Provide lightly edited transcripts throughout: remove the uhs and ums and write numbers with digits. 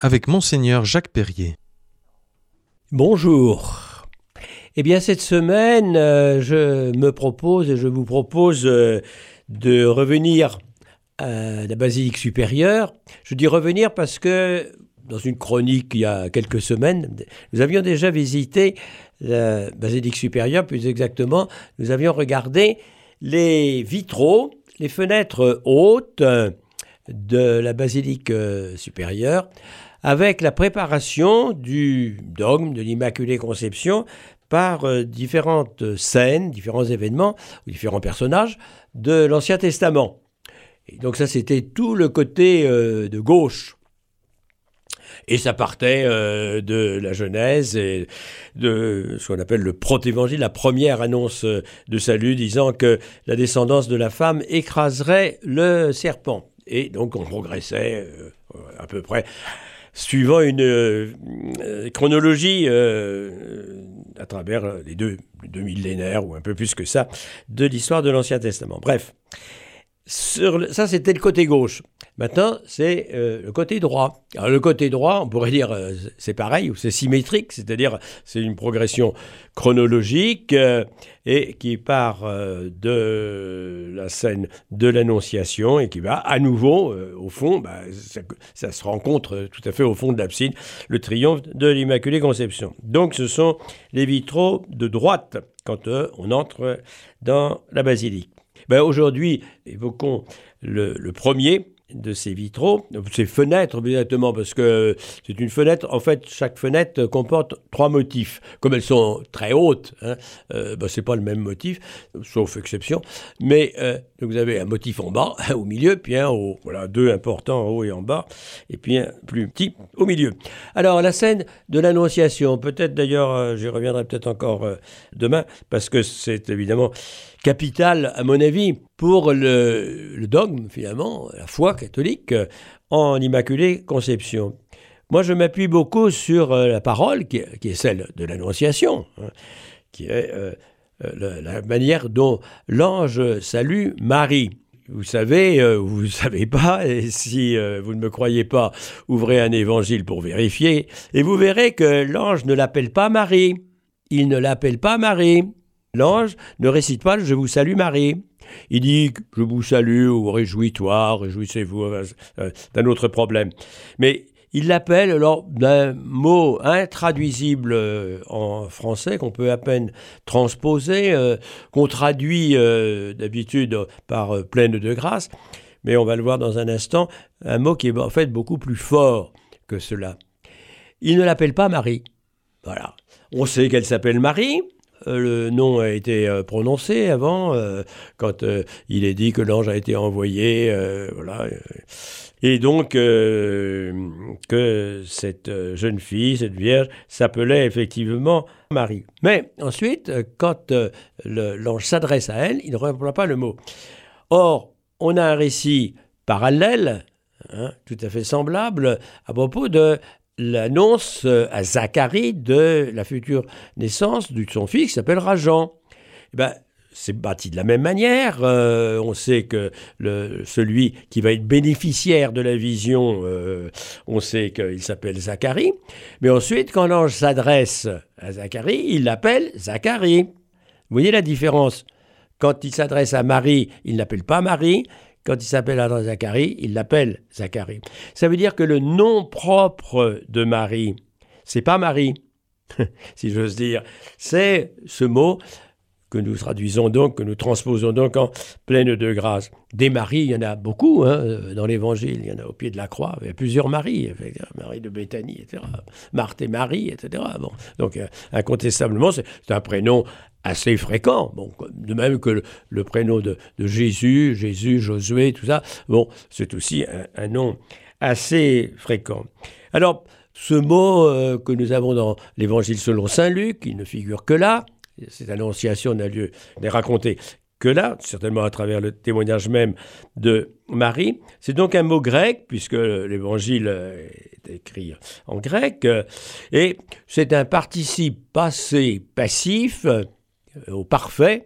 avec Monseigneur Jacques Perrier. Bonjour. Eh bien, cette semaine, je vous propose de revenir à la basilique supérieure. Je dis revenir parce que, dans une chronique il y a quelques semaines, nous avions déjà visité la basilique supérieure, plus exactement, nous avions regardé les vitraux, les fenêtres hautes de la basilique supérieure, avec la préparation du dogme de l'Immaculée Conception par différentes scènes, différents événements, ou différents personnages de l'Ancien Testament. Et donc ça, c'était tout le côté de gauche. Et ça partait de la Genèse et de ce qu'on appelle le protévangile, la première annonce de salut, disant que la descendance de la femme écraserait le serpent. Et donc on progressait à peu près suivant une chronologie à travers les deux millénaires, ou un peu plus que ça, de l'histoire de l'Ancien Testament. Bref, ça c'était le côté gauche. Maintenant, c'est le côté droit. Alors le côté droit, on pourrait dire c'est pareil, ou c'est symétrique, c'est-à-dire c'est une progression chronologique et qui part de la scène de l'Annonciation et qui va à nouveau, au fond, ça se rencontre tout à fait au fond de l'abside, le triomphe de l'Immaculée Conception. Donc ce sont les vitraux de droite quand on entre dans la basilique. Aujourd'hui, évoquons le premier de ces vitraux, ces fenêtres exactement, parce que c'est une fenêtre, en fait chaque fenêtre comporte 3 motifs, comme elles sont très hautes, c'est pas le même motif, sauf exception, mais donc vous avez un motif en bas, au milieu, puis un en haut, voilà, 2 importants en haut et en bas, et puis un plus petit au milieu. Alors la scène de l'Annonciation, peut-être d'ailleurs, j'y reviendrai peut-être encore demain, parce que c'est évidemment capital, à mon avis, pour le dogme, finalement, la foi catholique en Immaculée Conception. Moi, je m'appuie beaucoup sur la parole, qui est celle de l'Annonciation, qui est la manière dont l'ange salue Marie. Vous savez, vous ne savez pas, et si vous ne me croyez pas, ouvrez un évangile pour vérifier, et vous verrez que l'ange ne l'appelle pas Marie. Il ne l'appelle pas Marie. L'ange ne récite pas « Je vous salue Marie ». Il dit « Je vous salue » ou « Réjouis-toi »,« Réjouissez-vous », d'un autre problème. Mais il l'appelle alors d'un mot intraduisible en français qu'on peut à peine transposer, qu'on traduit d'habitude par « pleine de grâce ». Mais on va le voir dans un instant, un mot qui est en fait beaucoup plus fort que cela. Il ne l'appelle pas Marie. Voilà. On sait qu'elle s'appelle Marie. Le nom a été prononcé avant, quand il est dit que l'ange a été envoyé, voilà. Et donc que cette jeune fille, cette vierge, s'appelait effectivement Marie. Mais ensuite, quand l'ange s'adresse à elle, il ne reprend pas le mot. Or, on a un récit parallèle, tout à fait semblable, à propos de l'annonce à Zacharie de la future naissance de son fils qui s'appellera Jean. C'est bâti de la même manière. On sait que celui qui va être bénéficiaire de la vision, on sait qu'il s'appelle Zacharie. Mais ensuite, quand l'ange s'adresse à Zacharie, il l'appelle Zacharie. Vous voyez la différence? Quand il s'adresse à Marie, il n'appelle pas Marie. Quand il s'appelle à Zacharie, il l'appelle Zacharie. Ça veut dire que le nom propre de Marie, c'est pas Marie, si j'ose dire. C'est ce mot que nous traduisons donc, que nous transposons donc en pleine de grâce. Des Maries, il y en a beaucoup dans l'Évangile. Il y en a au pied de la croix. Il y a plusieurs Maries. Marie de Béthanie, etc. Marthe et Marie, etc. Bon. Donc, incontestablement, c'est un prénom assez fréquent, de même que le prénom de Jésus, Josué, tout ça, c'est aussi un nom assez fréquent. Alors, ce mot que nous avons dans l'Évangile selon saint Luc, il ne figure que là, cette annonciation n'est racontée que là, certainement à travers le témoignage même de Marie. C'est donc un mot grec, puisque l'Évangile est écrit en grec, et c'est un participe passé passif, au parfait,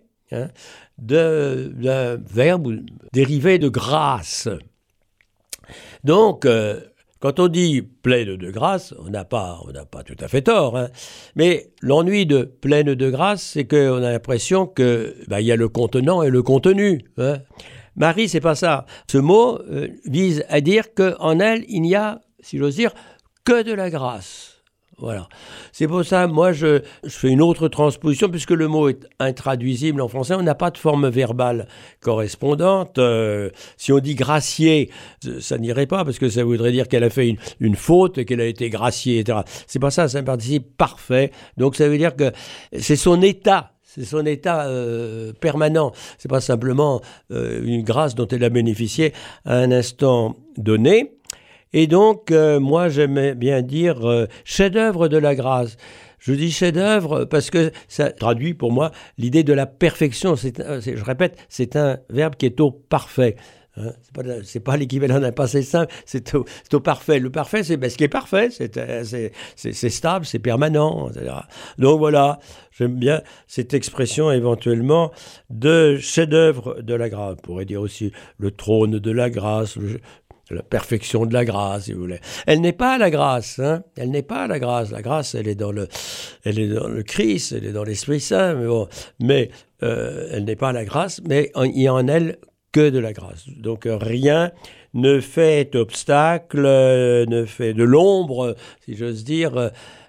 d'un verbe dérivé de grâce. Donc, quand on dit pleine de grâce, on n'a pas tout à fait tort, hein. Mais l'ennui de pleine de grâce, c'est qu'on a l'impression que y a le contenant et le contenu, hein. Marie, c'est pas ça. Ce mot vise à dire qu'en elle, il n'y a, si j'ose dire, que de la grâce. Voilà. C'est pour ça, moi, je fais une autre transposition, puisque le mot est intraduisible en français. On n'a pas de forme verbale correspondante. Si on dit gracier, ça n'irait pas, parce que ça voudrait dire qu'elle a fait une faute et qu'elle a été graciée, etc. C'est pas ça, c'est un participe parfait. Donc ça veut dire que c'est son état. C'est son état permanent. C'est pas simplement une grâce dont elle a bénéficié à un instant donné. Et donc, moi, j'aimais bien dire chef-d'œuvre de la grâce. Je dis chef-d'œuvre parce que ça traduit pour moi l'idée de la perfection. Je répète, c'est un verbe qui est au parfait. Hein, c'est pas l'équivalent d'un passé simple, c'est au parfait. Le parfait, c'est ce qui est parfait, c'est stable, c'est permanent, etc. Donc voilà, j'aime bien cette expression éventuellement de chef-d'œuvre de la grâce. On pourrait dire aussi le trône de la grâce, la perfection de la grâce, si vous voulez. Elle n'est pas la grâce, hein. Elle n'est pas la grâce. La grâce, elle est dans le Christ, elle est dans l'Esprit Saint, mais elle n'est pas la grâce, mais il y a en elle que de la grâce. Donc rien ne fait obstacle, ne fait de l'ombre, si j'ose dire,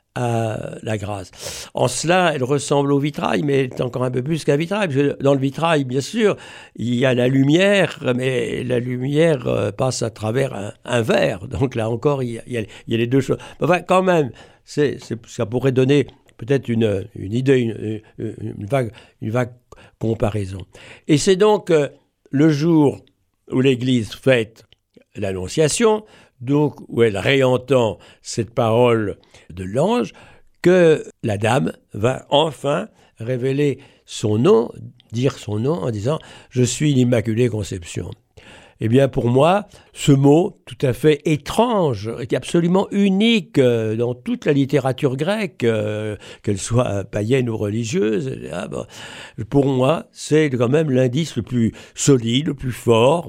à la grâce. En cela, elle ressemble au vitrail, mais elle est encore un peu plus qu'un vitrail. Parce que dans le vitrail, bien sûr, il y a la lumière, mais la lumière passe à travers un verre. Donc là encore, il y a les deux choses. Enfin, quand même, ça pourrait donner peut-être une idée, une vague comparaison. Et c'est donc le jour où l'Église fête l'Annonciation, donc où elle réentend cette parole de l'ange, que la dame va enfin révéler son nom, dire son nom en disant « Je suis l'Immaculée Conception ». Eh bien, pour moi, ce mot tout à fait étrange, qui est absolument unique dans toute la littérature grecque, qu'elle soit païenne ou religieuse, pour moi, c'est quand même l'indice le plus solide, le plus fort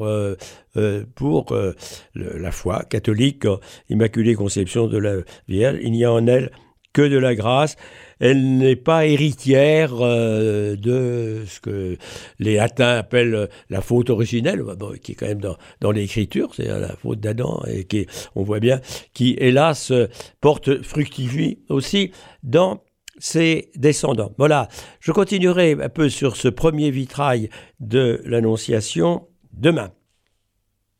pour la foi catholique, Immaculée Conception de la Vierge. Il n'y a en elle que de la grâce. Elle n'est pas héritière de ce que les latins appellent la faute originelle, qui est quand même dans l'écriture, c'est la faute d'Adam, et qui, on voit bien, qui hélas porte fructifie aussi dans ses descendants. Voilà, je continuerai un peu sur ce premier vitrail de l'Annonciation demain.